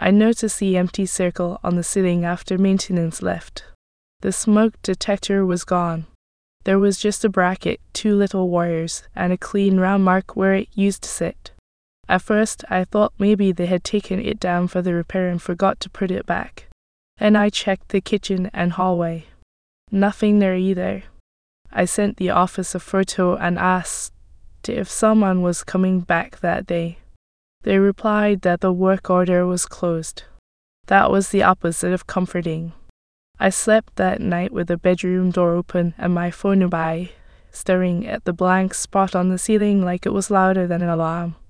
I noticed the empty circle on the ceiling after maintenance left. The smoke detector was gone. There was just a bracket, 2 little wires, and a clean round mark where it used to sit. At first, I thought maybe they had taken it down for the repair and forgot to put it back. Then I checked the kitchen and hallway. Nothing there either. I sent the office a photo and asked if someone was coming back that day. They replied that the work order was closed. That was the opposite of comforting. I slept that night with the bedroom door open and my phone nearby, staring at the blank spot on the ceiling like it was louder than an alarm.